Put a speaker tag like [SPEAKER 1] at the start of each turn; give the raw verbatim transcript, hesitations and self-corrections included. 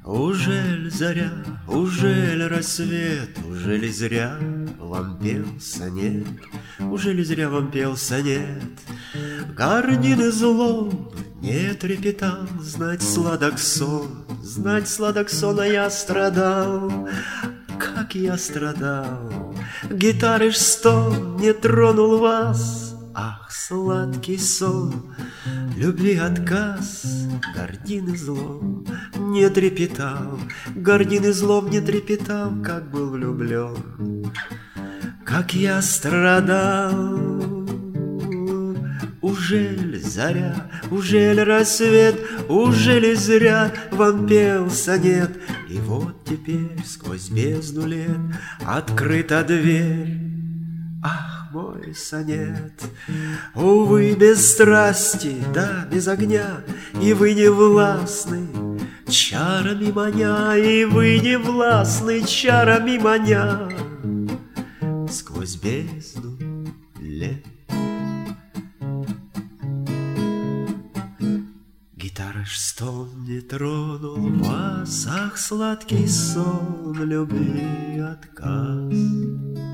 [SPEAKER 1] Ужель заря, ужель рассвет, ужели зря вам пел сонет, ужели зря вам пел сонет? Гордины злобы не трепетал, знать сладок сон, знать сладок сон, а я страдал, как я страдал. Гитары ж стон не тронул вас, ах, сладкий сон, любви отказ. Гордины злом не трепетал, гордины злом не трепетал, как был влюблен, как я страдал. Ужель заря, ужель рассвет, ужели зря вам пел сонет? И вот теперь сквозь бездну лет открыта дверь. Ах, мой сонет, увы, без страсти, да, без огня, и вы не властны чарами маня, и вы не властны чарами маня. Сквозь бездну лет гитара ж стон не тронул вас, ах, сладкий сон, любви отказ.